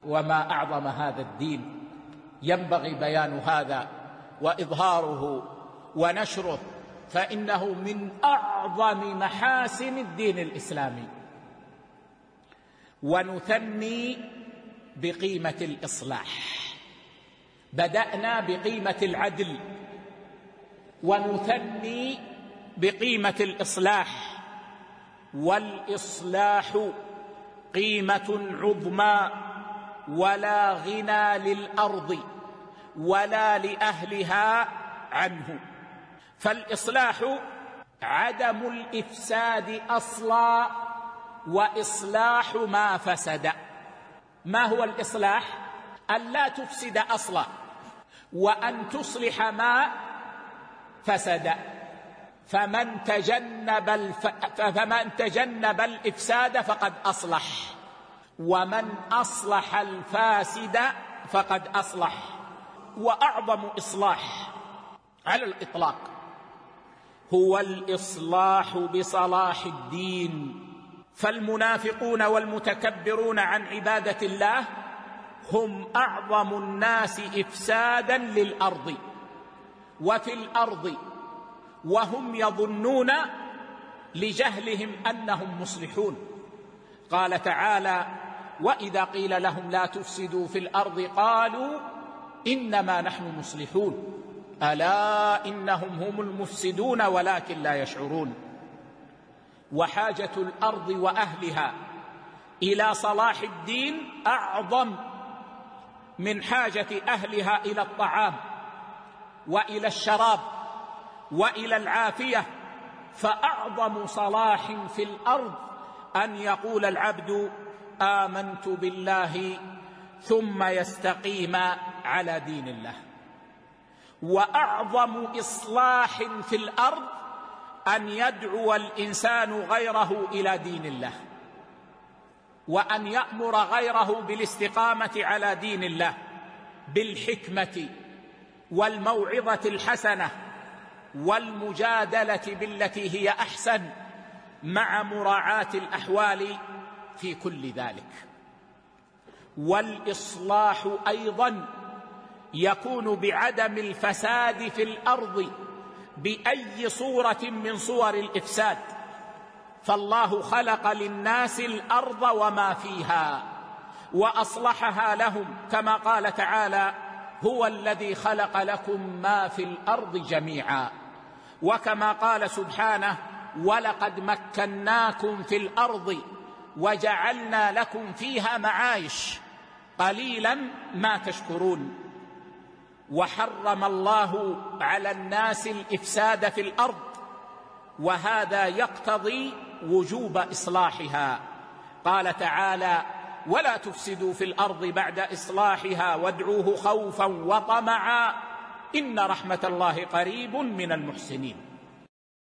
وما أعظم هذا الدين. ينبغي بيان هذا وإظهاره ونشره، فإنه من أعظم محاسن الدين الإسلامي. ونثني بقيمة الإصلاح. بدأنا بقيمة العدل، ونثني بقيمة الإصلاح. والإصلاح قيمة عظمى، ولا غنى للأرض ولا لأهلها عنه. فالإصلاح عدم الإفساد أصلا، وإصلاح ما فسد. ما هو الإصلاح؟ أن لا تفسد أصلا، وأن تصلح ما فسد. فمن تجنب الإفساد فقد أصلح، ومن أصلح الفاسد فقد أصلح. وأعظم إصلاح على الإطلاق هو الإصلاح بصلاح الدين. فالمنافقون والمتكبرون عن عبادة الله هم أعظم الناس إفسادا للأرض وفي الأرض، وهم يظنون لجهلهم أنهم مصلحون. قال تعالى: وإذا قيل لهم لا تفسدوا في الأرض قالوا إنما نحن مصلحون ألا إنهم هم المفسدون ولكن لا يشعرون. وحاجة الأرض وأهلها إلى صلاح الدين أعظم من حاجة أهلها إلى الطعام وإلى الشراب وإلى العافية. فأعظم صلاح في الأرض أن يقول العبد آمنت بالله ثم يستقيم على دين الله. وأعظم إصلاح في الأرض أن يدعو الإنسان غيره إلى دين الله، وأن يأمر غيره بالاستقامة على دين الله بالحكمة والموعظة الحسنة والمجادلة بالتي هي أحسن، مع مراعاة الأحوال في كل ذلك. والإصلاح أيضا يكون بعدم الفساد في الأرض بأي صورة من صور الإفساد. فالله خلق للناس الأرض وما فيها وأصلحها لهم، كما قال تعالى: هو الذي خلق لكم ما في الأرض جميعا. وكما قال سبحانه: ولقد مكناكم في الأرض وجعلنا لكم فيها معايش قليلا ما تشكرون. وحرم الله على الناس الإفساد في الأرض، وهذا يقتضي وجوب إصلاحها. قال تعالى: ولا تفسدوا في الأرض بعد إصلاحها وادعوه خوفا وطمعا إن رحمة الله قريب من المحسنين.